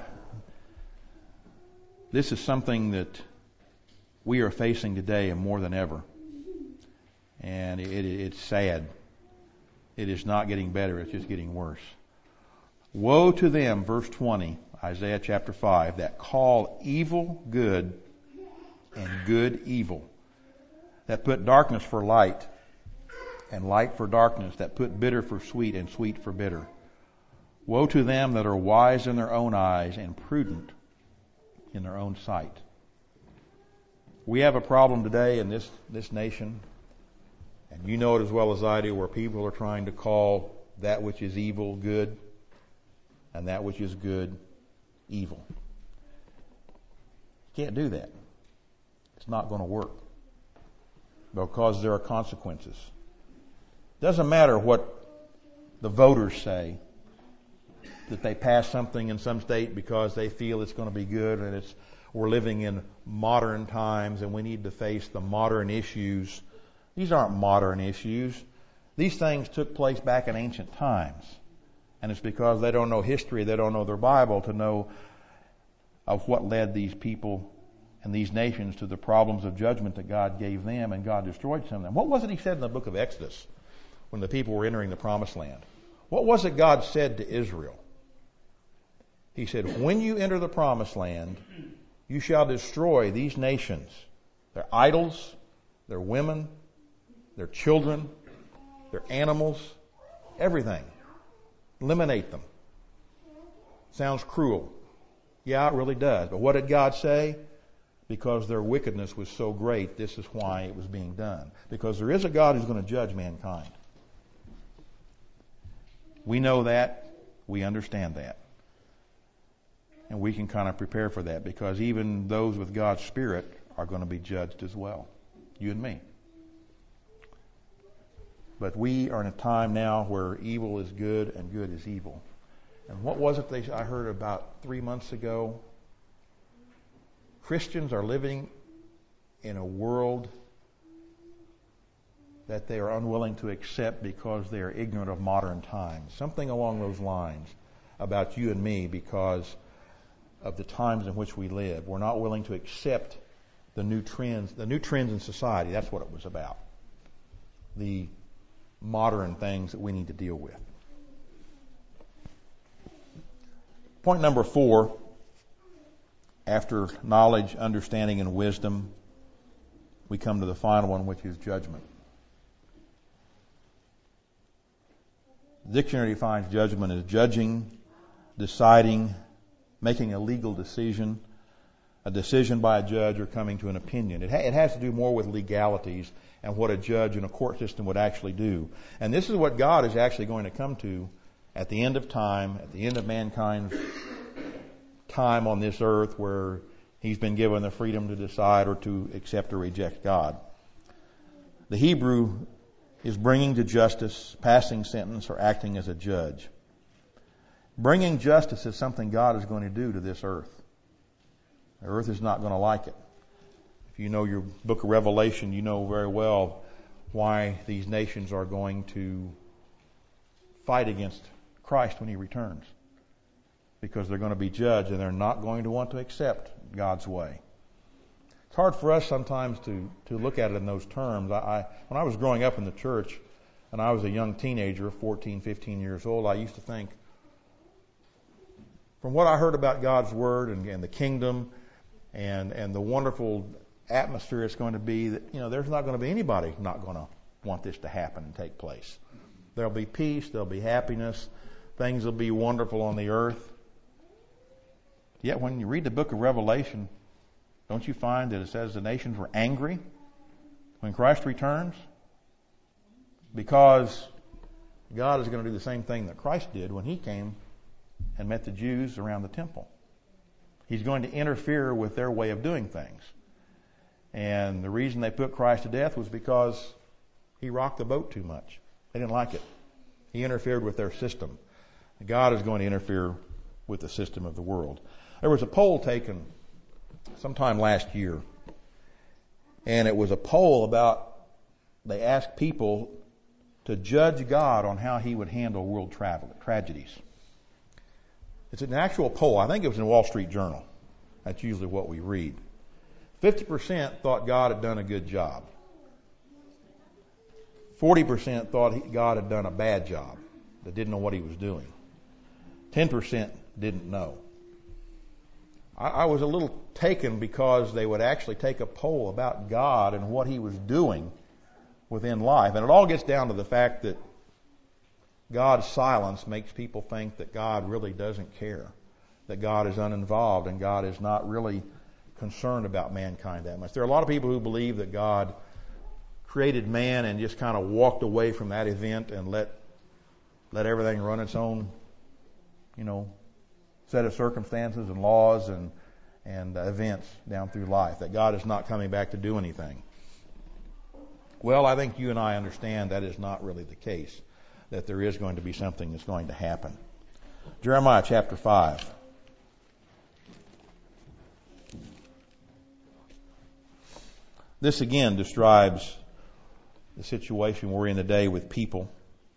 this is something that we are facing today and more than ever. And it, it, it's sad. It is not getting better. It's just getting worse. Woe to them, verse twenty, Isaiah chapter five, that call evil good and good evil, that put darkness for light and light for darkness, that put bitter for sweet and sweet for bitter. Woe to them that are wise in their own eyes and prudent in their own sight. We have a problem today in this, this nation, and you know it as well as I do, where people are trying to call that which is evil good and that which is good evil. You can't do that. It's not going to work because there are consequences. Doesn't matter what the voters say, that they pass something in some state because they feel it's going to be good, and it's we're living in modern times and we need to face the modern issues. These aren't modern issues. These things took place back in ancient times. And it's because they don't know history, they don't know their Bible to know of what led these people and these nations to the problems of judgment that God gave them, and God destroyed some of them. What was it He said in the book of Exodus when the people were entering the promised land? What was it God said to Israel? He said, when you enter the promised land, you shall destroy these nations, their idols, their women, their children, their animals, everything. Eliminate them. Sounds cruel. Yeah, it really does. But what did God say? Because their wickedness was so great, this is why it was being done. Because there is a God who's going to judge mankind. We know that. We understand that. And we can kind of prepare for that, because even those with God's Spirit are going to be judged as well. You and me. But we are in a time now where evil is good and good is evil. And what was it they, I heard about three months ago? Christians are living in a world that they are unwilling to accept because they are ignorant of modern times. Something along those lines about you and me, because of the times in which we live. We're not willing to accept the new trends, the new trends in society. That's what it was about. The modern things that we need to deal with. Point number four, after knowledge, understanding, and wisdom, we come to the final one, which is judgment. The dictionary defines judgment as judging, deciding, making a legal decision, a decision by a judge, or coming to an opinion. It, ha- it has to do more with legalities and what a judge in a court system would actually do. And this is what God is actually going to come to at the end of time, at the end of mankind's time on this earth, where he's been given the freedom to decide or to accept or reject God. The Hebrew is bringing to justice, passing sentence, or acting as a judge. Bringing justice is something God is going to do to this earth. The earth is not going to like it. If you know your book of Revelation, you know very well why these nations are going to fight against Christ when He returns. Because they're going to be judged, and they're not going to want to accept God's way. It's hard for us sometimes to, to look at it in those terms. I, I when I was growing up in the church, and I was a young teenager, fourteen, fifteen years old, I used to think, from what I heard about God's Word and, and the kingdom and, and the wonderful atmosphere it's going to be, that, you know, there's not going to be anybody not going to want this to happen and take place. There'll be peace, there'll be happiness, things will be wonderful on the earth. Yet when you read the book of Revelation, don't you find that it says the nations were angry when Christ returns? Because God is going to do the same thing that Christ did when He came and met the Jews around the temple. He's going to interfere with their way of doing things. And the reason they put Christ to death was because He rocked the boat too much. They didn't like it. He interfered with their system. God is going to interfere with the system of the world. There was a poll taken sometime last year, and it was a poll about, they asked people to judge God on how He would handle world travel, tragedies. It's an actual poll. I think it was in the Wall Street Journal. That's usually what we read. fifty percent thought God had done a good job. forty percent thought he, God had done a bad job. They didn't know what He was doing. ten percent didn't know. I, I was a little taken because they would actually take a poll about God and what He was doing within life. And it all gets down to the fact that God's silence makes people think that God really doesn't care, that God is uninvolved, and God is not really concerned about mankind that much. There are a lot of people who believe that God created man and just kind of walked away from that event and let let everything run its own, you know, set of circumstances and laws and and uh, events down through life, that God is not coming back to do anything. Well, I think you and I understand that is not really the case, that there is going to be something that's going to happen. Jeremiah chapter five. This again describes the situation we're in today with people.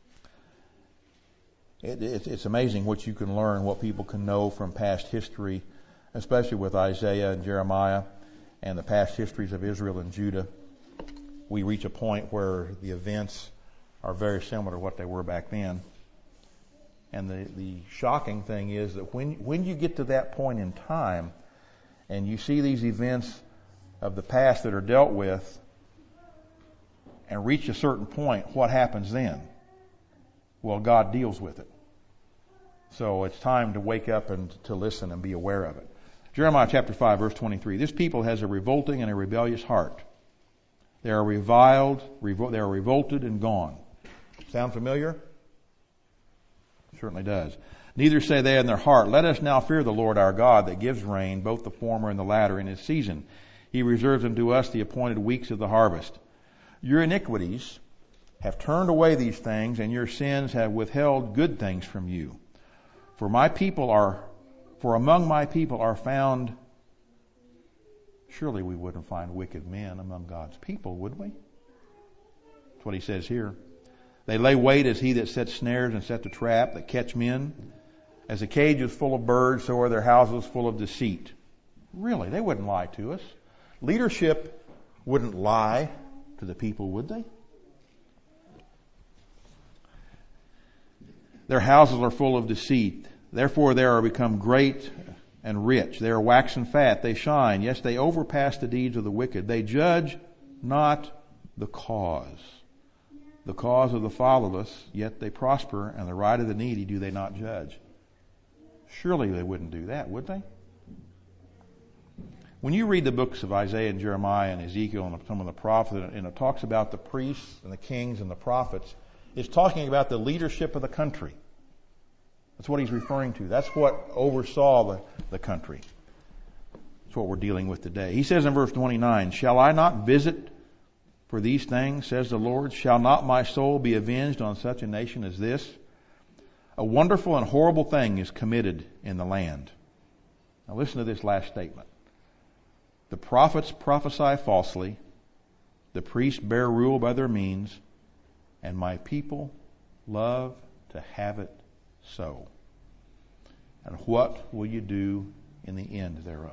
It, it, it's amazing what you can learn, what people can know from past history, especially with Isaiah and Jeremiah and the past histories of Israel and Judah. We reach a point where the events are very similar to what they were back then. And the, the shocking thing is that when, when you get to that point in time and you see these events of the past that are dealt with and reach a certain point, what happens then? Well, God deals with it. So it's time to wake up and to listen and be aware of it. Jeremiah chapter five, verse twenty-three. This people has a revolting and a rebellious heart. They are reviled, revol- they are revolted and gone. Sound familiar? Certainly does. Neither say they in their heart, let us now fear the Lord our God that gives rain, both the former and the latter, in his season. He reserves unto us the appointed weeks of the harvest. Your iniquities have turned away these things, and your sins have withheld good things from you. For my people are, for among my people are found, surely we wouldn't find wicked men among God's people, would we? That's what he says here. They lay wait as he that sets snares and sets a trap that catch men. As a cage is full of birds, so are their houses full of deceit. Really, they wouldn't lie to us. Leadership wouldn't lie to the people, would they? Their houses are full of deceit. Therefore they are become great and rich. They are waxen fat. They shine. Yes, they overpass the deeds of the wicked. They judge not the cause. The cause of the fatherless, yet they prosper, and the right of the needy do they not judge. Surely they wouldn't do that, would they? When you read the books of Isaiah and Jeremiah and Ezekiel and some of the prophets, and it talks about the priests and the kings and the prophets, it's talking about the leadership of the country. That's what he's referring to. That's what oversaw the, the country. That's what we're dealing with today. He says in verse twenty-nine, shall I not visit for these things, says the Lord? Shall not my soul be avenged on such a nation as this? A wonderful and horrible thing is committed in the land. Now listen to this last statement. The prophets prophesy falsely, the priests bear rule by their means, and my people love to have it so. And what will you do in the end thereof?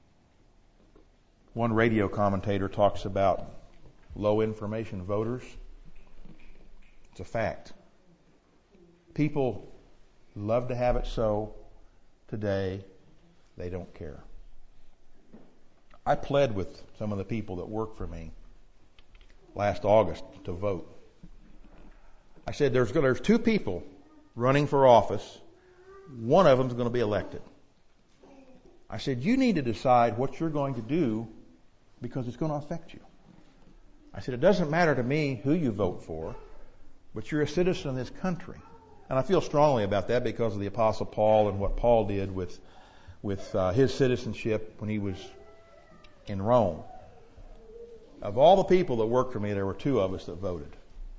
One radio commentator talks about low information voters. It's a fact. People love to have it so. Today, they don't care. I pled with some of the people that work for me last August to vote. I said, there's, there's two people running for office. One of them is going to be elected. I said, you need to decide what you're going to do because it's going to affect you. I said, it doesn't matter to me who you vote for, but you're a citizen of this country. And I feel strongly about that because of the Apostle Paul and what Paul did with, with uh, his citizenship when he was in Rome. Of all the people that worked for me, there were two of us that voted.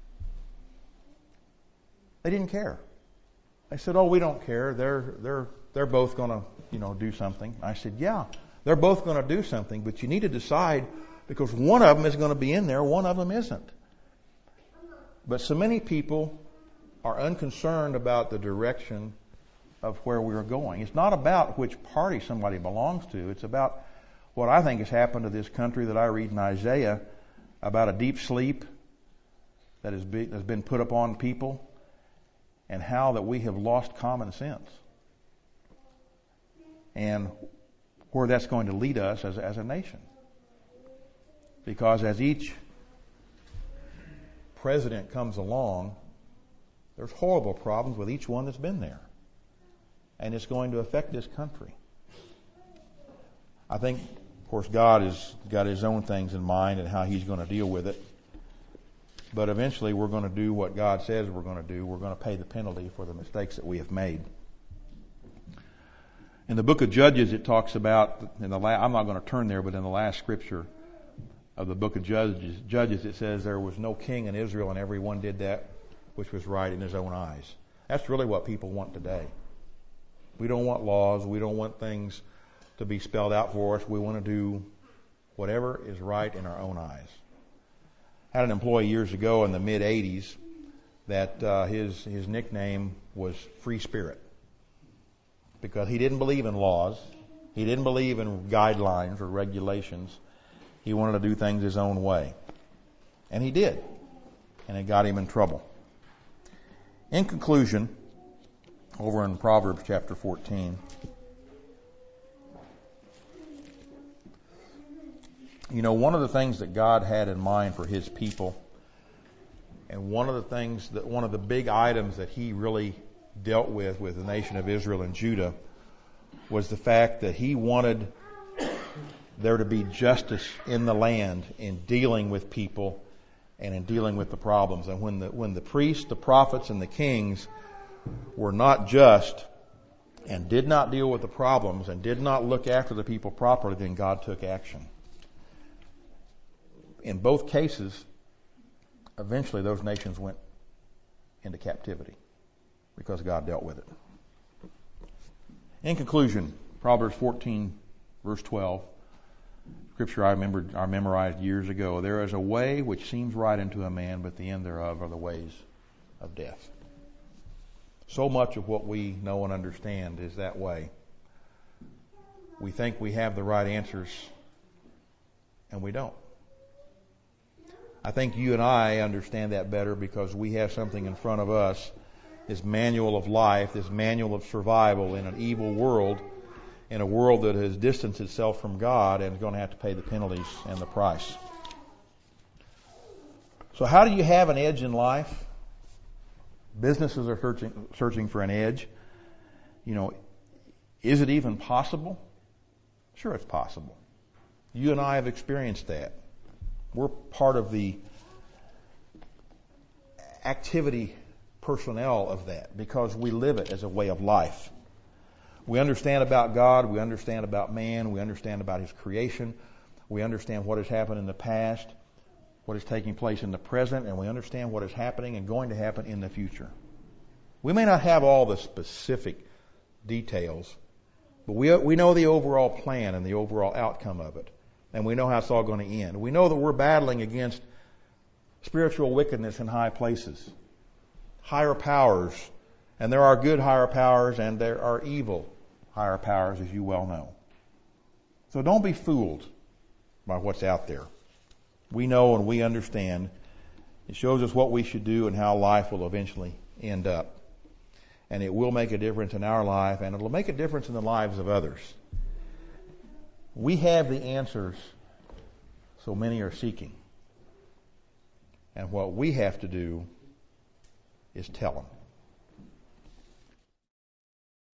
They didn't care. They said, oh, we don't care. They're, they're, they're both going to, you know, do something. I said, yeah, they're both going to do something, but you need to decide because one of them is going to be in there, one of them isn't. But so many people are unconcerned about the direction of where we're going. It's not about which party somebody belongs to. It's about what I think has happened to this country that I read in Isaiah about a deep sleep that has been put upon people and how that we have lost common sense and where that's going to lead us as, as a nation. Because as each president comes along, there's horrible problems with each one that's been there. And it's going to affect this country. I think, of course, God has got His own things in mind and how He's going to deal with it. But eventually we're going to do what God says we're going to do. We're going to pay the penalty for the mistakes that we have made. In the book of Judges, it talks about, in the la- I'm not going to turn there, but in the last scripture of the book of Judges, Judges, it says there was no king in Israel and everyone did that which was right in his own eyes. That's really what people want today. We don't want laws. We don't want things to be spelled out for us. We want to do whatever is right in our own eyes. had an employee years ago in the mid eighties that uh, his his nickname was Free Spirit because he didn't believe in laws. He didn't believe in guidelines or regulations. He wanted to do things his own way. And he did. And it got him in trouble. In conclusion, over in Proverbs chapter fourteen, you know, one of the things that God had in mind for His people, and one of the things that, one of the big items that He really dealt with with the nation of Israel and Judah was the fact that He wanted there to be justice in the land in dealing with people and in dealing with the problems. And when the when the priests, the prophets, and the kings were not just and did not deal with the problems and did not look after the people properly, then God took action. In both cases, eventually those nations went into captivity because God dealt with it. In conclusion, Proverbs fourteen, verse twelve, scripture I remembered, I memorized years ago. There is a way which seems right unto a man, but the end thereof are the ways of death. So much of what we know and understand is that way. We think we have the right answers, and we don't. I think you and I understand that better because we have something in front of us, this manual of life, this manual of survival in an evil world, in a world that has distanced itself from God and is going to have to pay the penalties and the price. So how do you have an edge in life? Businesses are searching, searching for an edge. You know, is it even possible? Sure, it's possible. You and I have experienced that. We're part of the activity personnel of that because we live it as a way of life. We understand about God, we understand about man, we understand about His creation, we understand what has happened in the past, what is taking place in the present, and we understand what is happening and going to happen in the future. We may not have all the specific details, but we we know the overall plan and the overall outcome of it. And we know how it's all going to end. We know that we're battling against spiritual wickedness in high places, higher powers, and there are good higher powers and there are evil higher powers, as you well know. So don't be fooled by what's out there. We know and we understand. It shows us what we should do and how life will eventually end up. And it will make a difference in our life, and it will make a difference in the lives of others. We have the answers so many are seeking. And what we have to do is tell them.